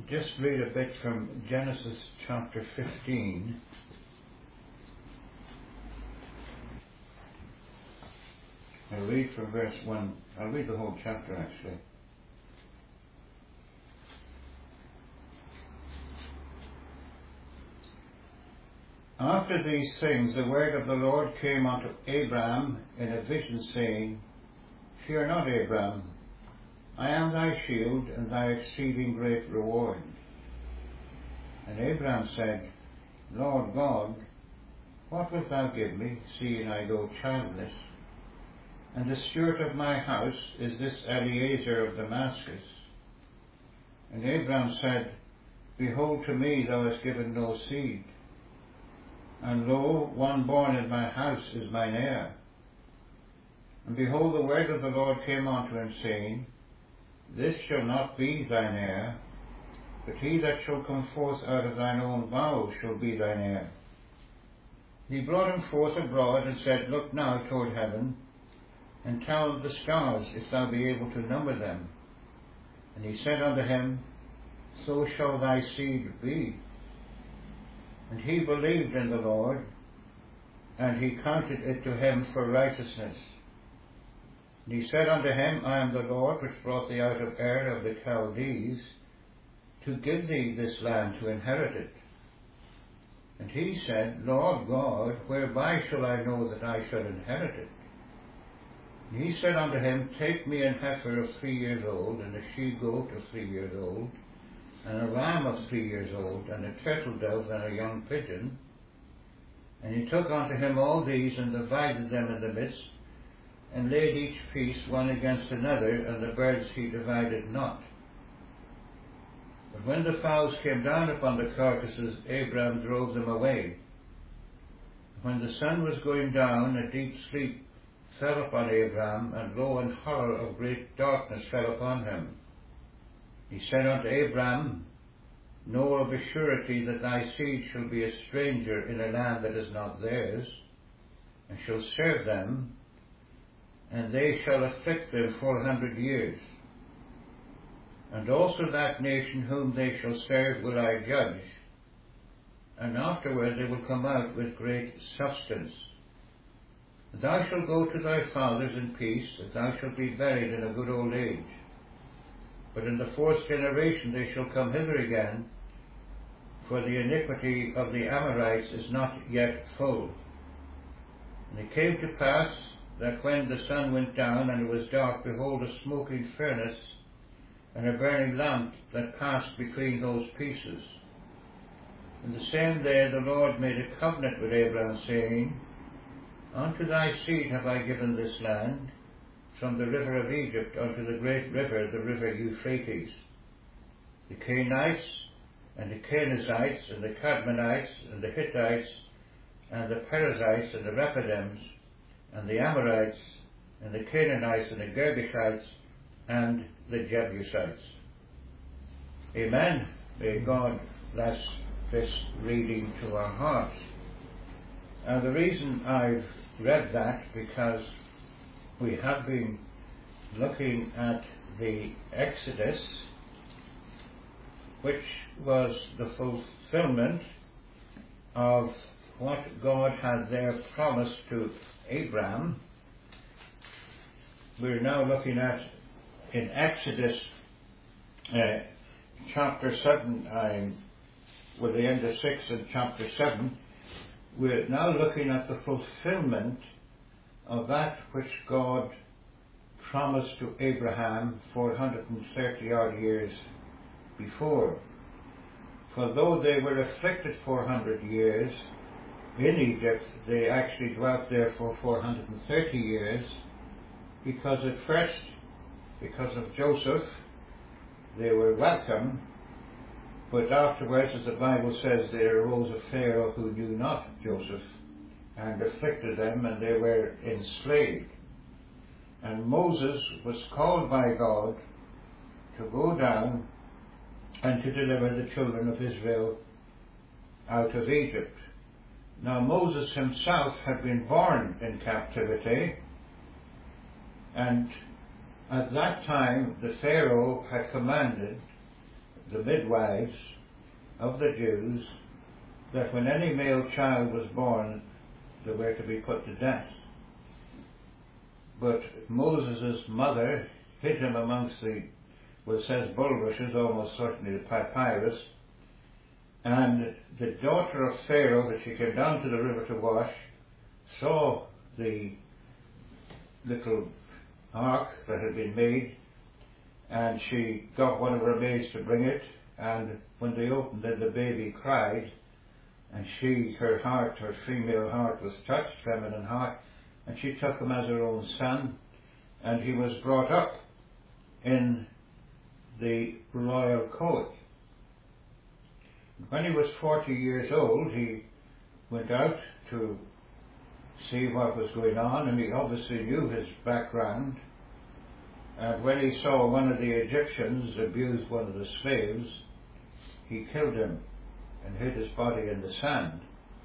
just read a bit from Genesis chapter 15. I'll read from verse 1. I'll read the whole chapter actually. After these things the word of the Lord came unto Abram in a vision, saying, Fear not, Abram, I am thy shield and thy exceeding great reward. And Abram said, Lord God, what wilt thou give me, seeing I go childless? And the steward of my house is this Eliezer of Damascus. And Abram said, Behold, to me thou hast given no seed, and lo, one born in my house is mine heir. And behold, the word of the Lord came unto him, saying, This shall not be thine heir, but he that shall come forth out of thine own bowels shall be thine heir. He brought him forth abroad, and said, Look now toward heaven, and tell the stars, if thou be able to number them. And he said unto him, So shall thy seed be. And he believed in the Lord, and he counted it to him for righteousness. And he said unto him, I am the Lord which brought thee out of Ur of the Chaldees, to give thee this land to inherit it. And he said, Lord God, whereby shall I know that I shall inherit it? And he said unto him, Take me an heifer of 3 years old, and a she-goat of 3 years old, and a ram of 3 years old, and a turtle dove, and a young pigeon. And he took unto him all these, and divided them in the midst, and laid each piece one against another, and the birds he divided not. But when the fowls came down upon the carcasses, Abram drove them away. When the sun was going down, a deep sleep fell upon Abram, and lo, an horror of great darkness fell upon him. He said unto Abram, Know of a surety that thy seed shall be a stranger in a land that is not theirs, and shall serve them, and they shall afflict them 400 years. And also that nation whom they shall serve will I judge, and afterward they will come out with great substance. Thou shalt go to thy fathers in peace, that thou shalt be buried in a good old age. But in the 4th generation they shall come hither again, for the iniquity of the Amorites is not yet full. And it came to pass that when the sun went down and it was dark, behold, a smoking furnace and a burning lamp that passed between those pieces. And the same day the Lord made a covenant with Abraham, saying, Unto thy seed have I given this land, from the river of Egypt unto the great river, the river Euphrates. The Canaanites, and the Kenizzites, and the Cadmonites, and the Hittites, and the Perizzites, and the Rephidims, and the Amorites, and the Canaanites, and the Girgashites, and the Jebusites. Amen. May God bless this reading to our hearts. And the reason I've read that, because we have been looking at the Exodus, which was the fulfillment of what God had there promised to Abraham. We're now looking at, in Exodus chapter 7, with the end of 6 and chapter 7, we're now looking at the fulfillment of that which God promised to Abraham 430 odd years before. For though they were afflicted 400 years in Egypt, they actually dwelt there for 430 years, because at first, because of Joseph, they were welcome, but afterwards, as the Bible says, there arose a Pharaoh who knew not Joseph, and afflicted them, and they were enslaved. And Moses was called by God to go down and to deliver the children of Israel out of Egypt. Now Moses himself had been born in captivity, and at that time the Pharaoh had commanded the midwives of the Jews that when any male child was born, they were to be put to death. But Moses' mother hid him amongst the, well, it says bulrushes, almost certainly the papyrus, and the daughter of Pharaoh, that she came down to the river to wash, saw the little ark that had been made, and she got one of her maids to bring it, and when they opened it, the baby cried, and her female heart was touched, feminine heart, and she took him as her own son, and he was brought up in the royal court. When he was 40 years old, he went out to see what was going on, and he obviously knew his background. And when he saw one of the Egyptians abuse one of the slaves, he killed him and hid his body in the sand.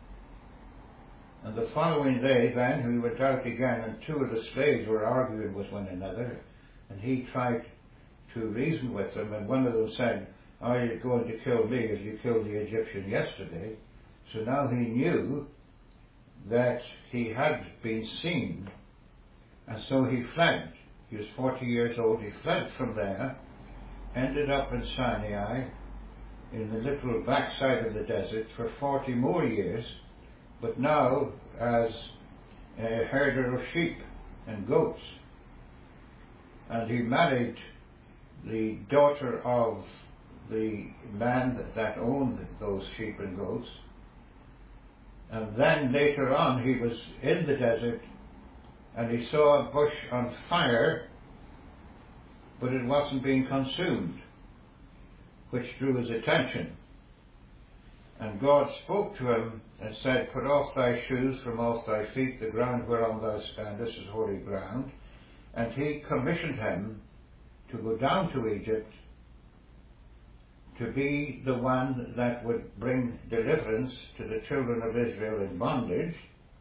And the following day then he went out again, and two of the slaves were arguing with one another, and he tried to reason with them, and one of them said, "Are you going to kill me as you killed the Egyptian yesterday?" So now he knew that he had been seen, and so he fled. He was 40 years old. He fled from there, ended up in Sinai, in the little backside of the desert, for 40 more years, but now as a herder of sheep and goats. And he married the daughter of the man that owned those sheep and goats. And then later on he was in the desert, and he saw a bush on fire, but it wasn't being consumed, which drew his attention. And God spoke to him and said, "Put off thy shoes from off thy feet, the ground whereon thou standest is holy ground." And he commissioned him to go down to Egypt to be the one that would bring deliverance to the children of Israel in bondage.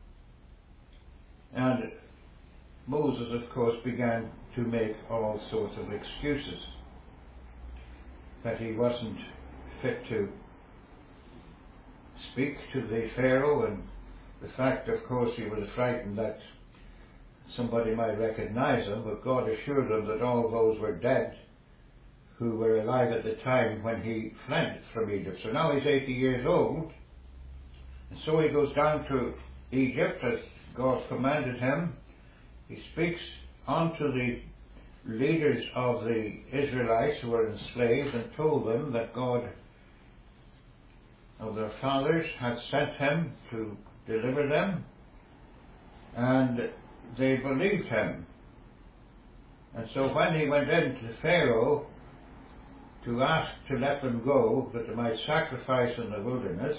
And Moses, of course, began to make all sorts of excuses, that he wasn't fit to speak to the Pharaoh, and the fact, of course, he was frightened that somebody might recognize him, but God assured him that all those were dead who were alive at the time when he fled from Egypt. So now he's 80 years old, and so he goes down to Egypt as God commanded him. He speaks unto the leaders of the Israelites who were enslaved and told them that God of their fathers had sent him to deliver them, and they believed him. And so when he went in to Pharaoh to ask to let them go, that they might sacrifice in the wilderness,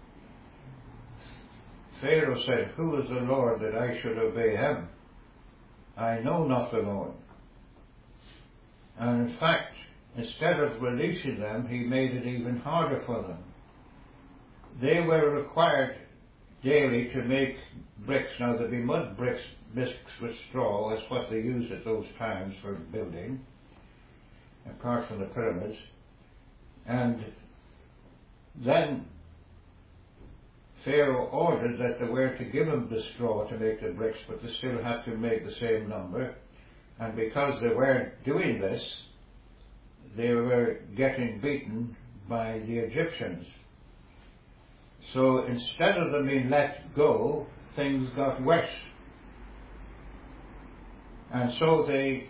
Pharaoh said, "Who is the Lord that I should obey him? I know not the Lord." And in fact, instead of releasing them, he made it even harder for them. They were required daily to make bricks. Now there'd be mud bricks mixed with straw. That's what they used at those times for building, apart from the pyramids. And then Pharaoh ordered that they were to give him the straw to make the bricks, but they still had to make the same number. And because they weren't doing this, they were getting beaten by the Egyptians. So instead of them being let go, things got worse. And so they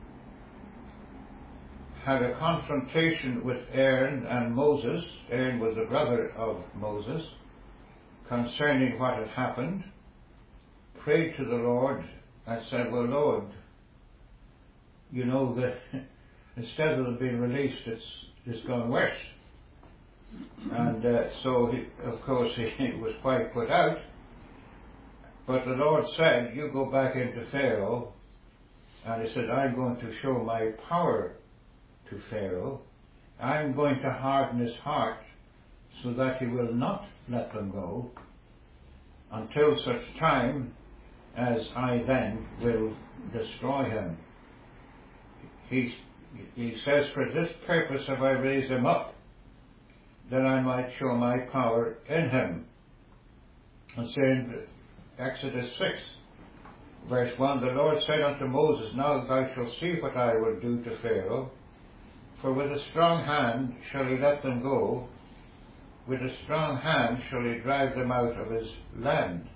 had a confrontation with Aaron and Moses. Aaron was the brother of Moses, concerning what had happened, prayed to the Lord and said, "Well, Lord, you know that instead of them being released, it's gone worse." And so, of course, he was quite put out. But the Lord said, "You go back into Pharaoh," and he said, "I'm going to show my power to Pharaoh. I'm going to harden his heart so that he will not let them go until such time as I then will destroy him." He he says, for this purpose have I raised him up, that I might show my power in him. And say in Exodus 6, verse 1, the Lord said unto Moses, now thou shalt see what I will do to Pharaoh, for with a strong hand shall he let them go, with a strong hand shall he drive them out of his land.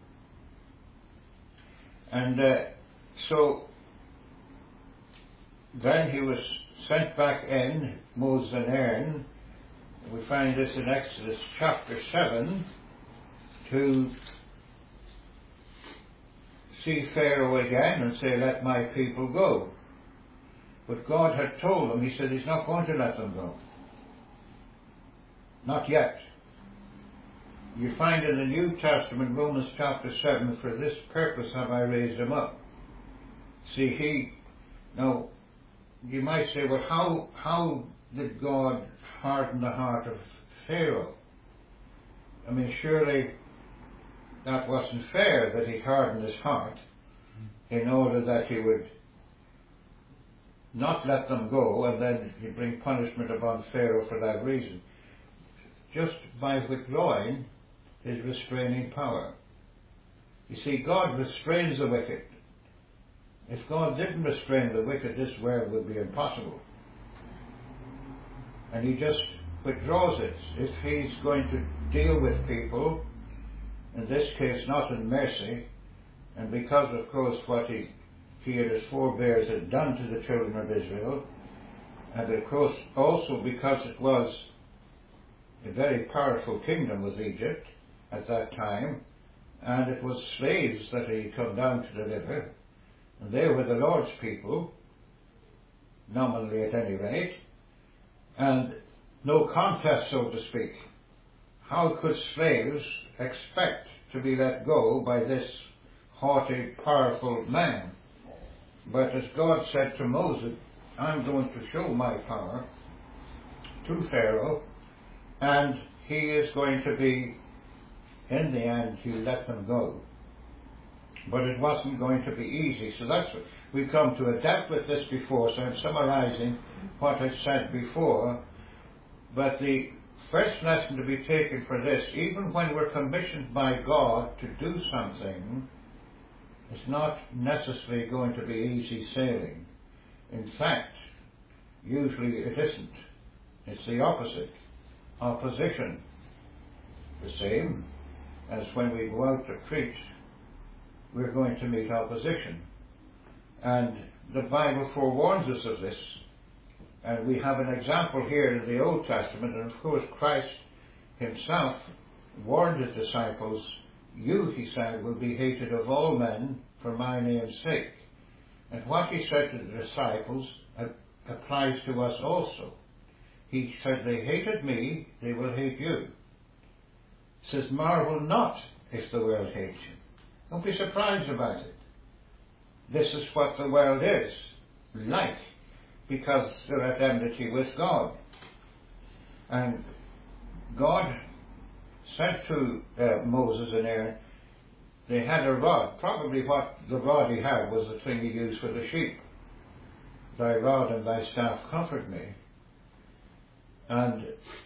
And so then he was sent back in, Moses and Aaron. We find this in Exodus chapter 7, to see Pharaoh again and say, let my people go. But God had told him, he said he's not going to let them go. Not yet. You find in the New Testament, Romans chapter 7, for this purpose have I raised him up. See, now, you might say, well, how did God harden the heart of Pharaoh? I mean, surely that wasn't fair that he hardened his heart in order that he would not let them go and then he'd bring punishment upon Pharaoh for that reason. Just by withdrawing his restraining power. You see, God restrains the wicked. If God didn't restrain the wicked, this world would be impossible. And he just withdraws it. If he's going to deal with people, in this case not in mercy, and because of course what he and his forebears had done to the children of Israel, and of course also because it was a very powerful kingdom was Egypt at that time, and it was slaves that he come down to deliver, and they were the Lord's people, nominally at any rate, and no contest, so to speak. How could slaves expect to be let go by this haughty, powerful man? But as God said to Moses, I'm going to show my power to Pharaoh, and he is going to be, in the end, he'll let them go. But it wasn't going to be easy. So that's what we've come to adapt with this before. So I'm summarizing what I said before. But the first lesson to be taken for this, even when we're commissioned by God to do something, it's not necessarily going to be easy sailing. In fact, usually it isn't. It's the opposite. Opposition. The same as when we go out to preach, we're going to meet opposition. And the Bible forewarns us of this. And we have an example here in the Old Testament, and of course Christ himself warned his disciples, you, he said, will be hated of all men for my name's sake. And what he said to the disciples applies to us also. He said, they hated me, they will hate you. He says, marvel not if the world hates you. Don't be surprised about it. This is what the world is like, because they're at enmity with God. And God said to Moses and Aaron, they had a rod. Probably what the rod he had was the thing he used for the sheep. Thy rod and thy staff comfort me. And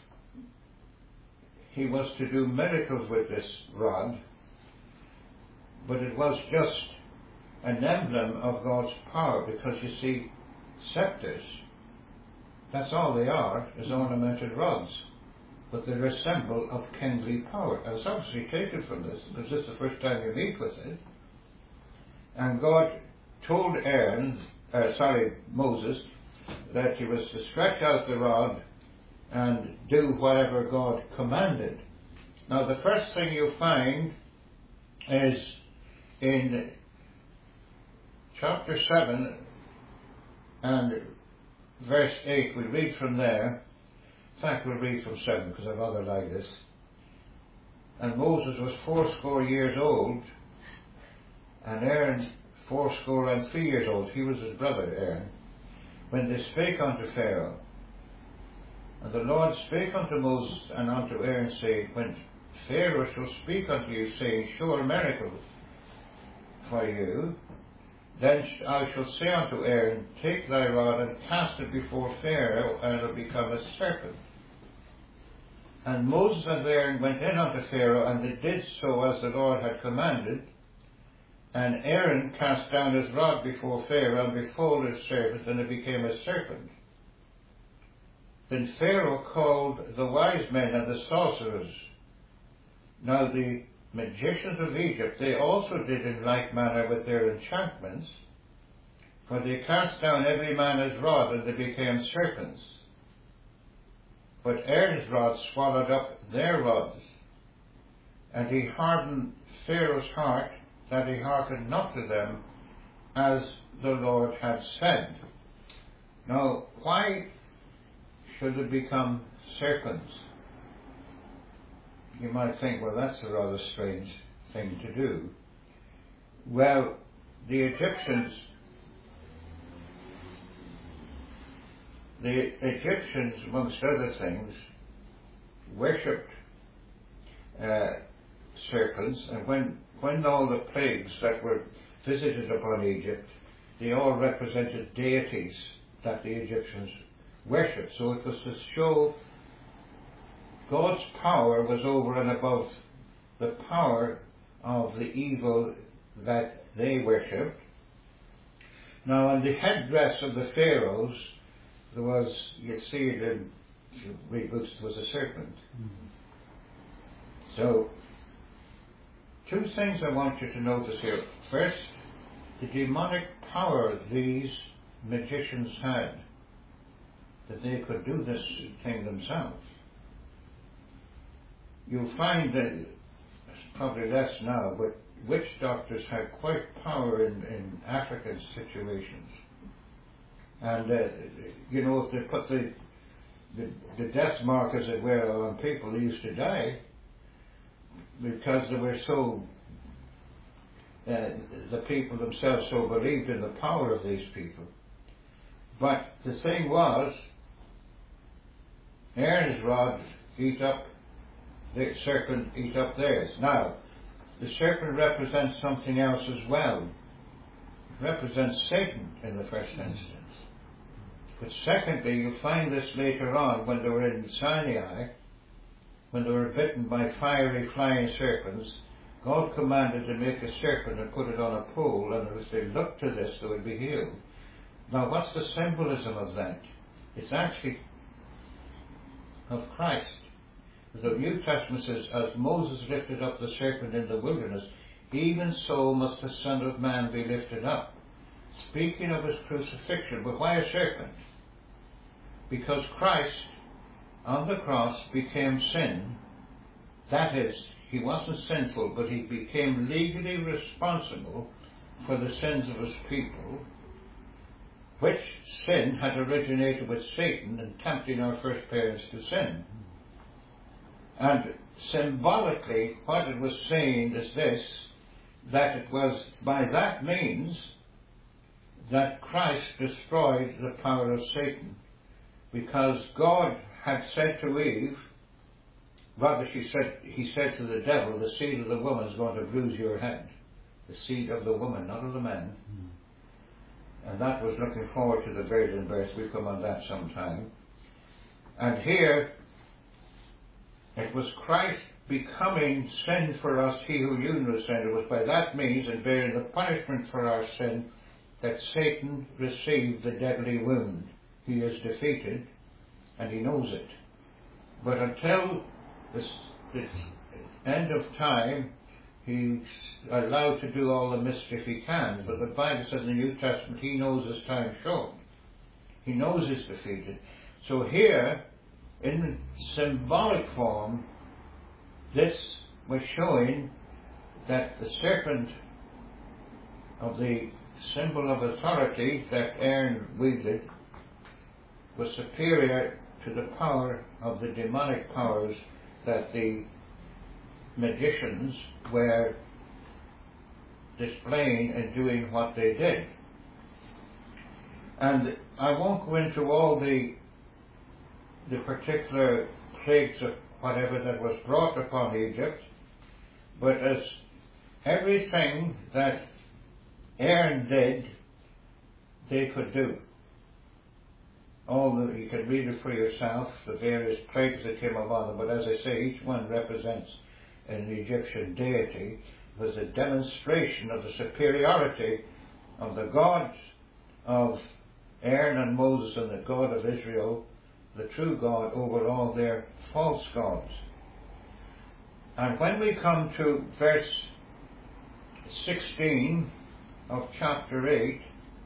he was to do miracles with this rod, but it was just an emblem of God's power, because you see, scepters, that's all they are, is ornamented rods. But they're a symbol of kingly power. And it's obviously taken from this, because this is the first time you meet with it. And God told Moses, that he was to stretch out the rod and do whatever God commanded. Now the first thing you find is in chapter 7 and verse 8. We'll read from there. In fact, we'll read from 7 because I'd rather like this. And Moses was 80 years old, and Aaron 83 years old. He was his brother Aaron, when they spake unto Pharaoh. And the Lord spake unto Moses and unto Aaron, saying, when Pharaoh shall speak unto you, saying, show a miracle for you, Then I shall say unto Aaron, take thy rod and cast it before Pharaoh, and it will become a serpent. And Moses and Aaron went in unto Pharaoh, and they did so as the Lord had commanded. And Aaron cast down his rod before Pharaoh, and behold his servant, and it became a serpent. Then Pharaoh called the wise men and the sorcerers. Now the magicians of Egypt, they also did in like manner with their enchantments, for they cast down every man his rod, and they became serpents. But Aaron's rod swallowed up their rods, and he hardened Pharaoh's heart, that he hearkened not to them, as the Lord had said. Now, why should it become serpents? You might think, well, that's a rather strange thing to do. Well, the Egyptians, amongst other things, worshipped serpents, and when all the plagues that were visited upon Egypt, they all represented deities that the Egyptians worshipped. So it was to show God's power was over and above the power of the evil that they worshipped. Now, on the headdress of the pharaohs, there was, you see it in, if you read books, there was a serpent. So, two things I want you to notice here. First, the demonic power these magicians had, that they could do this thing themselves. You'll find that, it's probably less now, but witch doctors had quite power in African situations. And, if they put the death mark, as it were, on people, they used to die because they were so, the people themselves so believed in the power of these people. But the thing was, Aaron's rod eat up, the serpent eat up theirs. Now, the serpent represents something else as well. It represents Satan in the first instance. But secondly, you'll find this later on when they were in Sinai, when they were bitten by fiery flying serpents. God commanded to make a serpent and put it on a pole, and as they looked to this, they would be healed. Now, what's the symbolism of that? It's actually of Christ. The New Testament says, as Moses lifted up the serpent in the wilderness, even so must the Son of Man be lifted up. Speaking of his crucifixion, but why a serpent? Because Christ on the cross became sin. That is, he wasn't sinful, but he became legally responsible for the sins of his people, which sin had originated with Satan and tempting our first parents to sin. And symbolically, what it was saying is this, that it was by that means that Christ destroyed the power of Satan. Because God had said to Eve, rather he said to the devil, the seed of the woman is going to bruise your head. The seed of the woman, not of the man. And that was looking forward to the virgin birth. We'll come on that sometime. And here, it was Christ becoming sin for us, he who knew sin. It was by that means, and bearing the punishment for our sin, that Satan received the deadly wound. He is defeated, and he knows it. But until this end of time, he's allowed to do all the mischief he can. But the Bible says in the New Testament, he knows his time short. He knows he's defeated. So here, in symbolic form, this was showing that the serpent of the symbol of authority that Aaron wielded was superior to the power of the demonic powers that the magicians were displaying and doing what they did. And I won't go into all the particular plagues of whatever that was brought upon Egypt, but as everything that Aaron did, they could do. You can read it for yourself, the various plagues that came upon them, but as I say, each one represents an Egyptian deity. It was a demonstration of the superiority of the gods of Aaron and Moses and the God of Israel, the true God, over all their false gods. And when we come to verse 16 of chapter 8,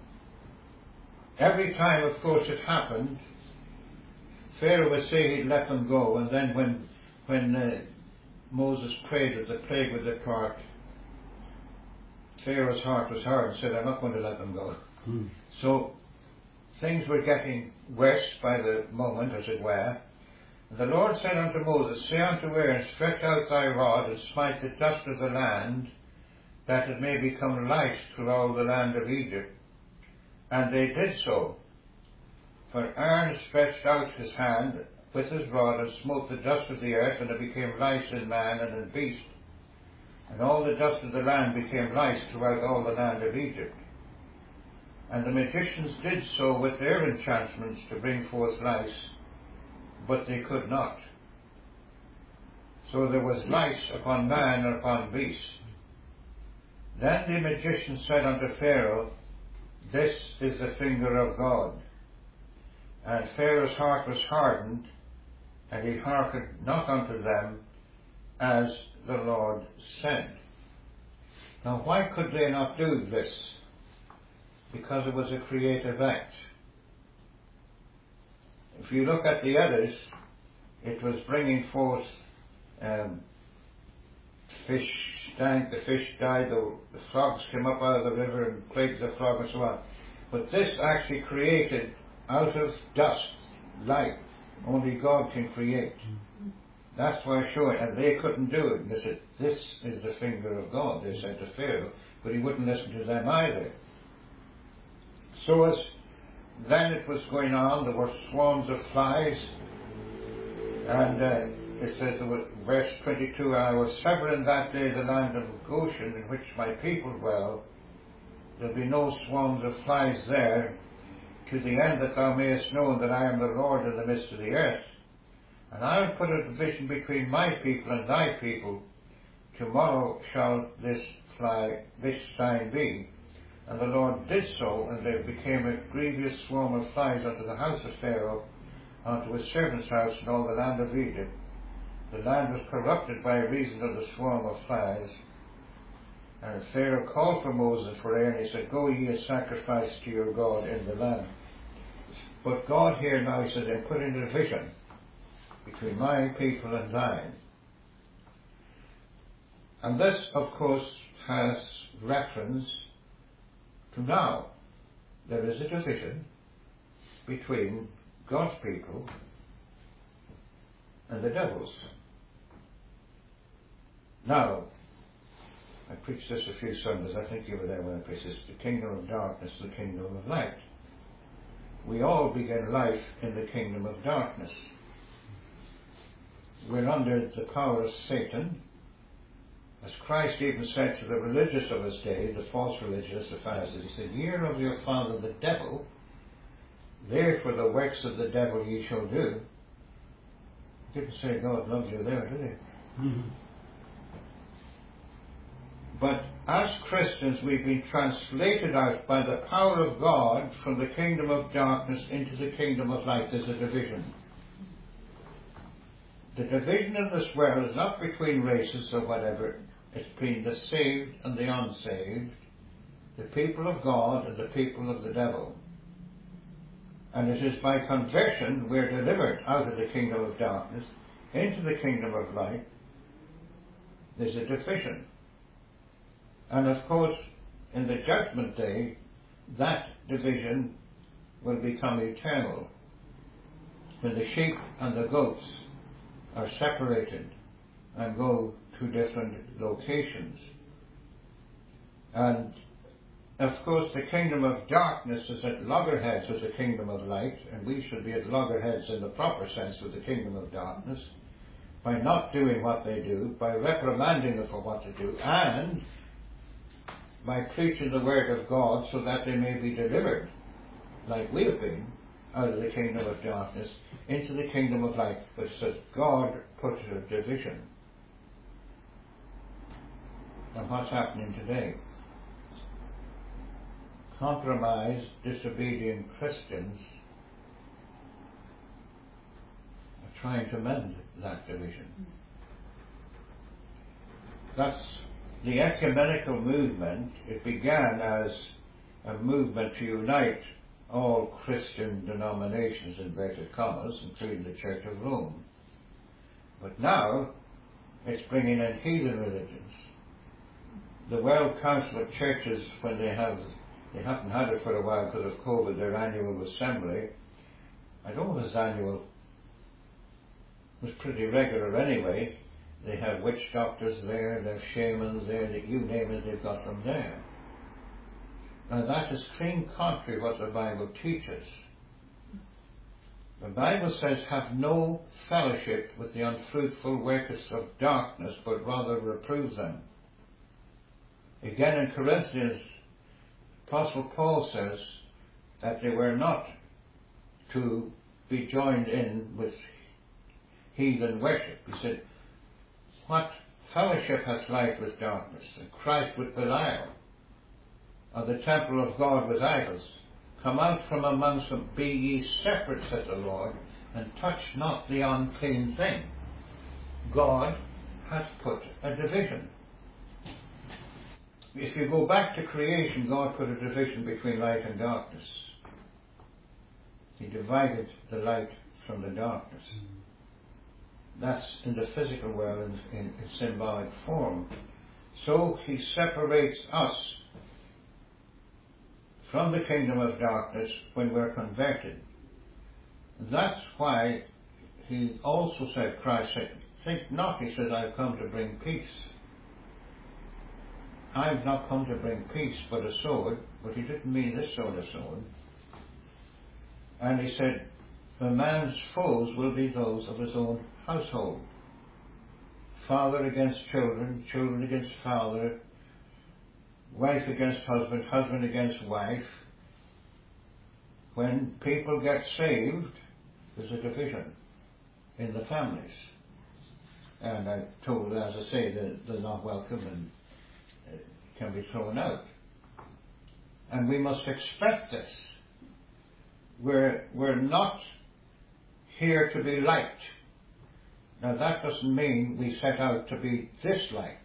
every time, of course, it happened, Pharaoh would say he'd let them go, and then when Moses prayed that the plague would depart, Pharaoh's heart was hard and said, I'm not going to let them go. So things were getting worse by the moment, as it were. And the Lord said unto Moses, say unto Aaron, stretch out thy rod and smite the dust of the land, that it may become light through all the land of Egypt. And they did so. For Aaron stretched out his hand with his rod and smote the dust of the earth, and it became lice in man and in beast. And all the dust of the land became lice throughout all the land of Egypt. And the magicians did so with their enchantments to bring forth lice, but they could not. So there was lice upon man and upon beast. Then the magician said unto Pharaoh, this is the finger of God. And Pharaoh's heart was hardened, and he hearkened not unto them, as the Lord said. Now why could they not do this? Because it was a creative act. If you look at the others, it was bringing forth fish stank, the fish died, the frogs came up out of the river and plagued the frog and so on. But this actually created out of dust life. Only God can create. That's why I show it. And they couldn't do it. They said, this is the finger of God, they said to Pharaoh, but he wouldn't listen to them either. So as then it was going on, there were swarms of flies, and it says, verse 22, and I will sever in that day the land of Goshen, in which my people dwell. There'll be no swarms of flies there, to the end that thou mayest know that I am the Lord in the midst of the earth. And I will put a division between my people and thy people. Tomorrow shall this sign be. And the Lord did so, and there became a grievous swarm of flies unto the house of Pharaoh, unto his servant's house, and all the land of Egypt. The land was corrupted by reason of the swarm of flies. And Pharaoh called for Moses and for Aaron, he said, go ye and sacrifice to your God in the land. But God here now, he says, I'm putting a division between my people and thine. And this, of course, has reference to now. There is a division between God's people and the devil's. Now, I preached this a few Sundays, I think you were there when I preached this, the kingdom of darkness, the kingdom of light. We all begin life in the kingdom of darkness. We're under the power of Satan. As Christ even said to the religious of his day, the false religious, the Pharisees, he said, ye are of your father the devil, therefore the works of the devil ye shall do. He didn't say God loves you there, did he? Mm-hmm. But as Christians, we've been translated out by the power of God from the kingdom of darkness into the kingdom of light. There's a division. The division in this world is not between races or whatever. It's between the saved and the unsaved, the people of God and the people of the devil. And it is by conversion we're delivered out of the kingdom of darkness into the kingdom of light. There's a division. And of course, in the judgment day, that division will become eternal. When the sheep and the goats are separated and go to different locations. And of course, the kingdom of darkness is at loggerheads with the kingdom of light, and we should be at loggerheads in the proper sense with the kingdom of darkness, by not doing what they do, by reprimanding them for what to do, and by preaching the word of God so that they may be delivered, like we have been, out of the kingdom of darkness into the kingdom of light. But it says God put a division. And what's happening today? Compromised, disobedient Christians are trying to mend that division. That's the ecumenical movement. It began as a movement to unite all Christian denominations, inverted commas, including the Church of Rome. But now it's bringing in heathen religions. The World Council of Churches, when they haven't had it for a while because of COVID, their annual assembly, I don't know if it's annual, it was pretty regular anyway. They have witch doctors there, they have shamans there, you name it, they've got them there. Now that is clean contrary what the Bible teaches. The Bible says, have no fellowship with the unfruitful workers of darkness, but rather reprove them. Again in Corinthians, Apostle Paul says that they were not to be joined in with heathen worship. He said, what fellowship has light with darkness, and Christ with Belial, or the temple of God with idols? Come out from amongst them, be ye separate, said the Lord, and touch not the unclean thing. God has put a division. If you go back to creation, God put a division between light and darkness. He divided the light from the darkness. That's in the physical world in symbolic form. So he separates us from the kingdom of darkness when we're converted. That's why he also said, Christ said, think not, he says, I've come to bring peace. I've not come to bring peace but a sword, but he didn't mean this sort of sword. And he said, the man's foes will be those of his own household. Father against children, children against father, wife against husband, husband against wife. When people get saved, there's a division in the families. And I'm told, as I say, they're not welcome and can be thrown out. And we must expect this. We're not here to be liked. Now that doesn't mean we set out to be disliked.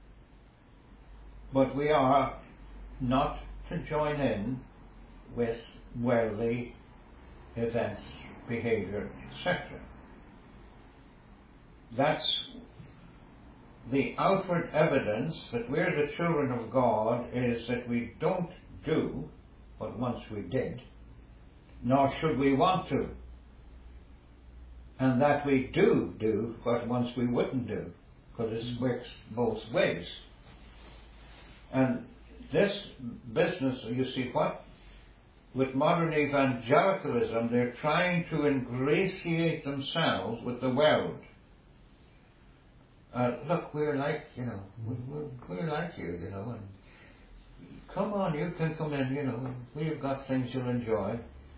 But we are not to join in with worldly events, behavior, etc. That's the outward evidence that we're the children of God, is that we don't do what once we did, nor should we want to. And that we do what once we wouldn't do, because it works both ways. And this business, you see what? With modern evangelicalism, they're trying to ingratiate themselves with the world. Look, we're like, we're like you, and come on, you can come in, we've got things you'll enjoy.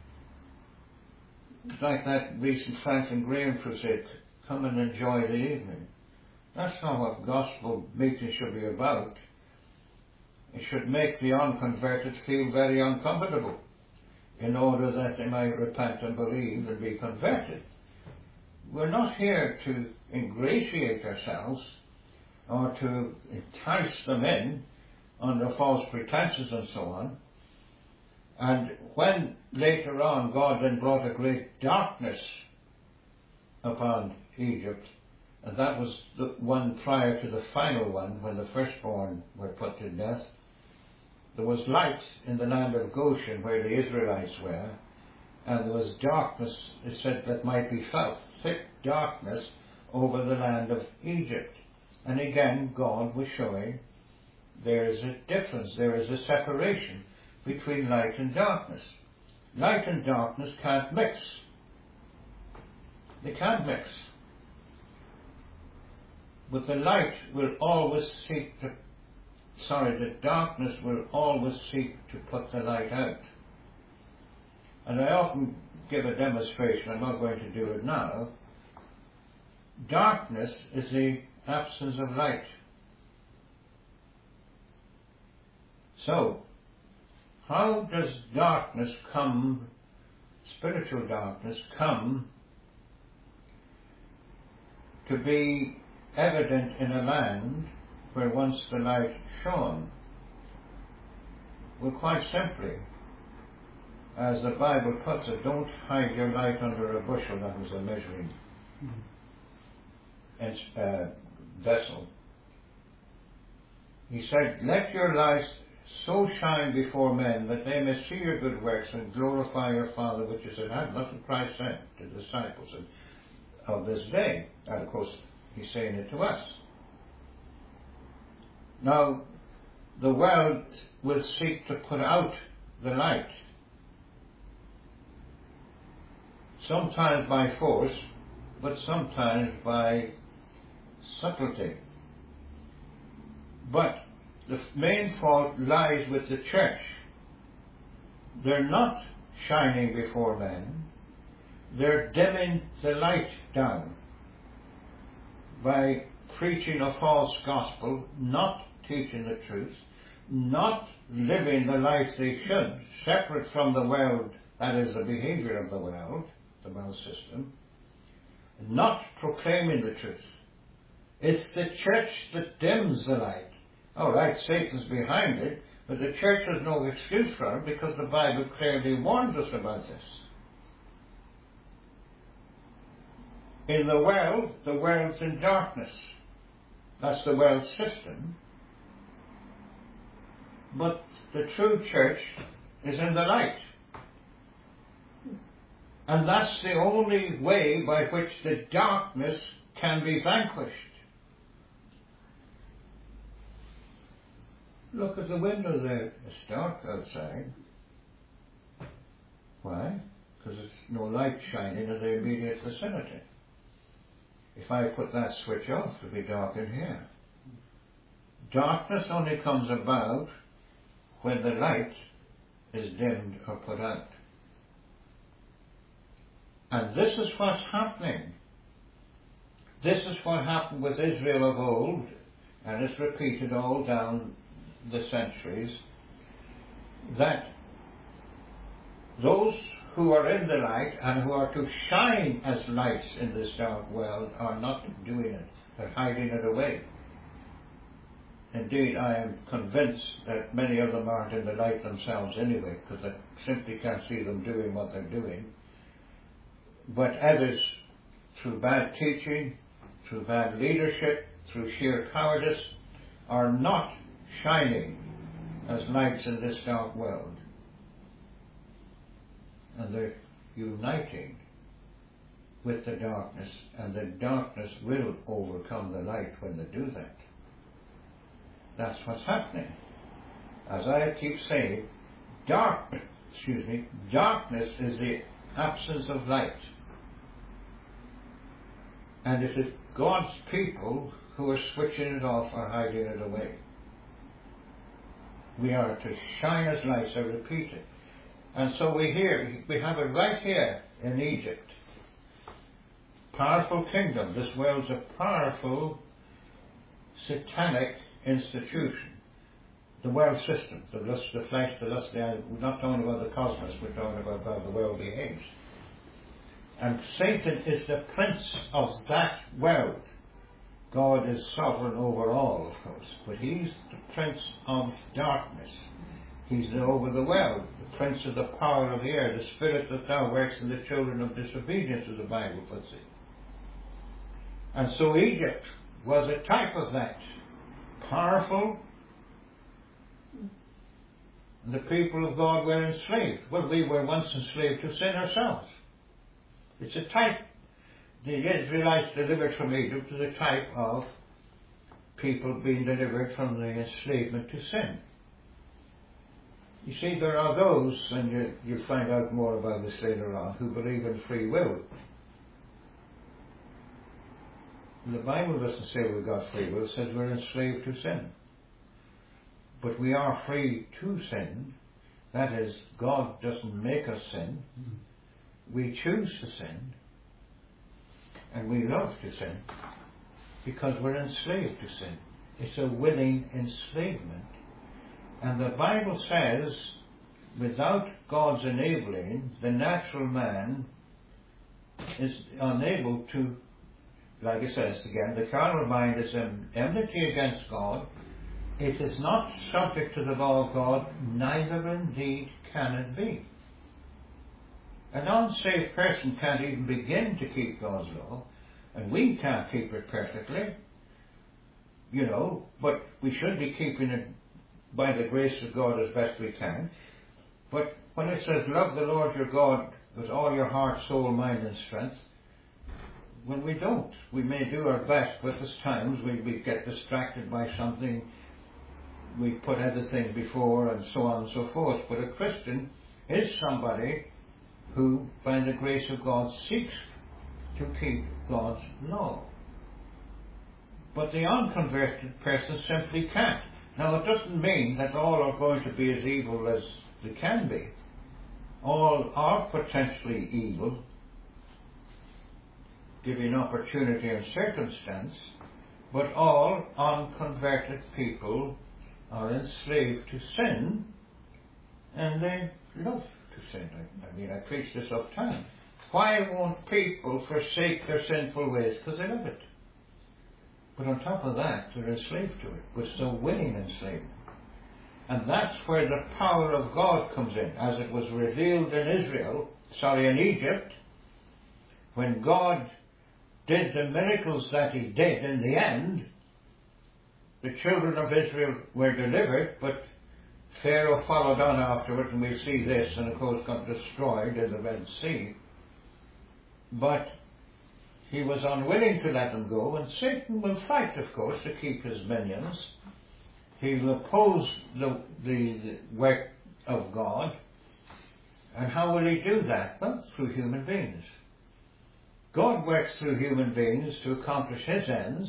It's like that recent Franklin Graham crusade, come and enjoy the evening. That's not what gospel meeting should be about. It should make the unconverted feel very uncomfortable in order that they might repent and believe and be converted. We're not here to ingratiate ourselves or to entice them in under false pretenses and so on. And when later on God then brought a great darkness upon Egypt, and that was the one prior to the final one when the firstborn were put to death, there was light in the land of Goshen where the Israelites were, and there was darkness, it said, that might be felt, thick darkness over the land of Egypt. And again, God was showing there is a difference, there is a separation between light and darkness. Light and darkness can't mix. They can't mix. But the light will always seek to that darkness will always seek to put the light out. And I often give a demonstration, I'm not going to do it now. Darkness is the absence of light. So, how does darkness come, spiritual darkness, come to be evident in a land where once the light shone? Well, quite simply, as the Bible puts it, don't hide your light under a bushel. That was a measuring vessel. He said, let your light so shine before men that they may see your good works and glorify your Father which is in heaven. That's what Christ said to the disciples of this day. And of course, he's saying it to us. Now, the world will seek to put out the light, sometimes by force, but sometimes by subtlety. But the main fault lies with the church. They're not shining before men, they're dimming the light down by preaching a false gospel, not teaching the truth, not living the life they should, separate from the world, that is the behavior of the world system, not proclaiming the truth. It's the church that dims the light. All right, Satan's behind it, but the church has no excuse for it because the Bible clearly warns us about this. In the world's in darkness. That's the world system. But the true church is in the light. And that's the only way by which the darkness can be vanquished. Look at the window there. It's dark outside. Why? Because there's no light shining in the immediate vicinity. If I put that switch off, it'll be dark in here. Darkness only comes about when the light is dimmed or put out. And this is what's happening. This is what happened with Israel of old, and it's repeated all down the centuries, that those who are in the light and who are to shine as lights in this dark world are not doing it. They're hiding it away. Indeed, I am convinced that many of them aren't in the light themselves anyway, because I simply can't see them doing what they're doing. But others, through bad teaching, through bad leadership, through sheer cowardice, are not shining as lights in this dark world. And they're uniting with the darkness, and the darkness will overcome the light when they do that. That's what's happening. As I keep saying, darkness is the absence of light. And it is God's people who are switching it off or hiding it away. We are to shine as lights, I repeat it. And so we have it right here in Egypt. Powerful kingdom. This world's a powerful satanic institution. The world system, the lust of the flesh, the lust of the eye. We're not talking about the cosmos, we're talking about how the world behaves. And Satan is the prince of that world. God is sovereign over all, of course, but he's the prince of darkness. He's over the world, the prince of the power of the air, the spirit that now works in the children of disobedience, as the Bible puts it. And so Egypt was a type of that. Powerful. And the people of God were enslaved. Well, we were once enslaved to sin ourselves. It's a type. The Israelites delivered from Egypt is a type of people being delivered from the enslavement to sin. You see, there are those, and you'll find out more about this later on, who believe in free will. The Bible doesn't say we've got free will, it says we're enslaved to sin. but we are free to sin. That is, God doesn't make us sin. We choose to sin, and we love to sin because we're enslaved to sin. It's a willing enslavement. And the Bible says, without God's enabling, the natural man is unable to, like it says again, the carnal mind is an enmity against God. It is not subject to the law of God, neither indeed can it be. An unsaved person can't even begin to keep God's law, and we can't keep it perfectly, but we should be keeping it by the grace of God as best we can. But when it says, love the Lord your God with all your heart, soul, mind and strength, when we don't, we may do our best, but there's times we get distracted by something, we put everything before and so on and so forth. But a Christian is somebody who, by the grace of God, seeks to keep God's law. But the unconverted person simply can't. Now, it doesn't mean that all are going to be as evil as they can be. All are potentially evil, given opportunity and circumstance, but all unconverted people are enslaved to sin, and they love to sin. I preach this all the time. Why won't people forsake their sinful ways? Because they love it. But on top of that, they're enslaved to it, with so willing enslavement. And that's where the power of God comes in, as it was revealed in Egypt, when God did the miracles that he did in the end. The children of Israel were delivered, but Pharaoh followed on afterwards, and we see this, and of course got destroyed in the Red Sea. But he was unwilling to let them go, and Satan will fight, of course, to keep his minions. He will oppose the work of God. And how will he do that? Well, through human beings. God works through human beings to accomplish his ends.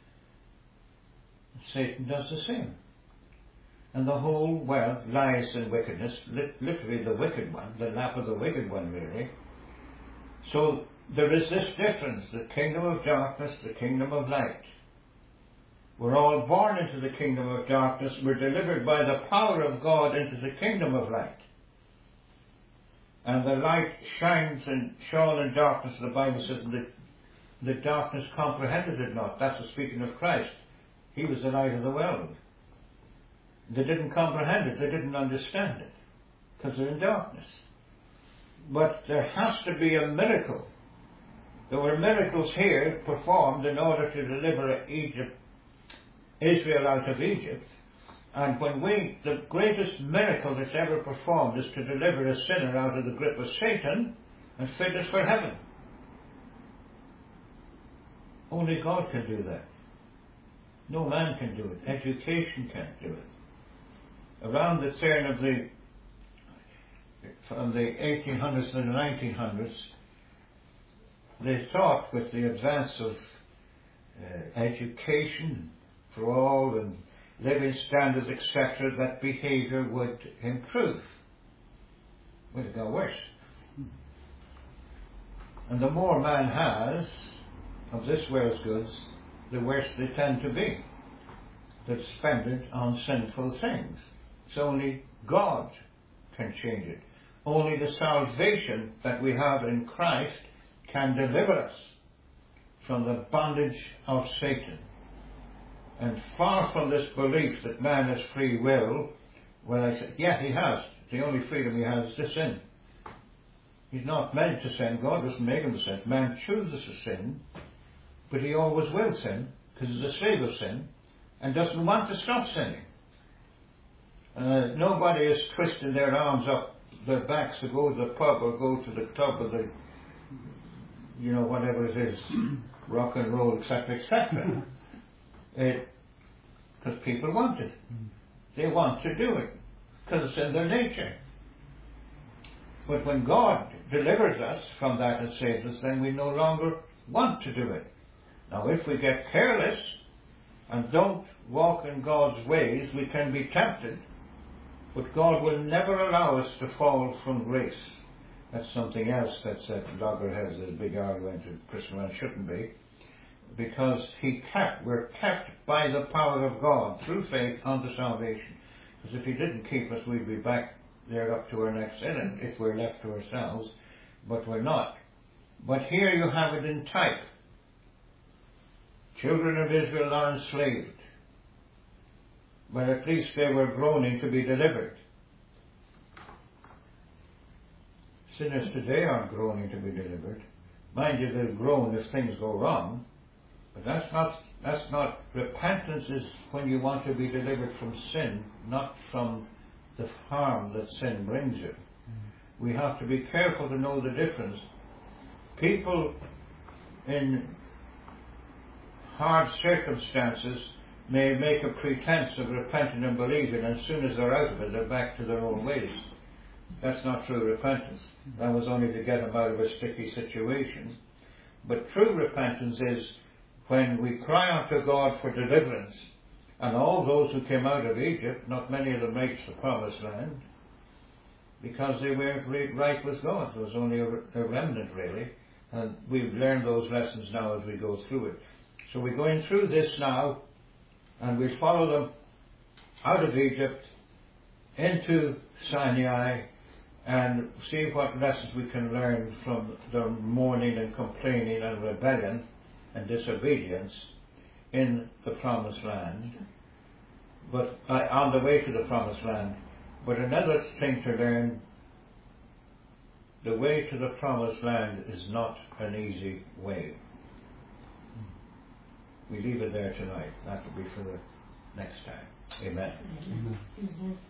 Satan does the same. And the whole world lies in wickedness, literally the wicked one, the lap of the wicked one, really. So there is this difference, the kingdom of darkness, the kingdom of light. We're all born into the kingdom of darkness. We're delivered by the power of God into the kingdom of light. And the light shone in darkness, the Bible says, that the darkness comprehended it not. That's speaking of Christ. He was the light of the world. They didn't comprehend it. They didn't understand it, because they're in darkness. But there has to be a miracle. There were miracles here performed in order to deliver Israel out of Egypt. And the greatest miracle that's ever performed is to deliver a sinner out of the grip of Satan and fit us for heaven. Only God can do that. No man can do it. Education can't do it. Around the turn from the 1800s to the 1900s, they thought with the advance of education for all and living standards, etc., that behaviour would improve. Well, it got worse. And the more man has of this world's goods, the worse they tend to be. That spend it on sinful things. It's only God can change it. Only the salvation that we have in Christ can deliver us from the bondage of Satan. And far from this belief that man has free will, well, I say, yeah, he has. The only freedom he has is to sin. He's not meant to sin. God doesn't make him to sin. Man chooses to sin, but he always will sin, because he's a slave of sin, and doesn't want to stop sinning. Nobody is twisting their arms up their backs to go to the pub or go to the club or the, whatever it is, rock and roll, etc., etc. Because people want it. They want to do it, because it's in their nature. But when God delivers us from that and saves us, then we no longer want to do it. Now, if we get careless and don't walk in God's ways, we can be tempted, but God will never allow us to fall from grace. That's something else that Loggerheads has a big argument that Christian shouldn't be, because we're kept by the power of God through faith unto salvation. Because if He didn't keep us, we'd be back there up to our next sin if we're left to ourselves, but we're not. But here you have it in type. Children of Israel are enslaved, but at least they were groaning to be delivered. Sinners today aren't groaning to be delivered. Mind you, they'll groan if things go wrong, but that's not repentance. Is when you want to be delivered from sin, not from the harm that sin brings you. We have to be careful to know the difference. People in hard circumstances may make a pretense of repenting and believing, and as soon as they're out of it, they're back to their own ways. That's not true repentance. That was only to get them out of a sticky situation. But true repentance is when we cry unto God for deliverance. And all those who came out of Egypt, not many of them reached the promised land, because they weren't right with God. There was only a remnant, really. And we've learned those lessons now as we go through it. So we're going through this now, and we follow them out of Egypt into Sinai, and see what lessons we can learn from their mourning and complaining and rebellion and disobedience in the promised land, but on the way to the promised land. But another thing to learn, the way to the promised land is not an easy way. We leave it there tonight. That will be for the next time. Amen. Amen. Mm-hmm.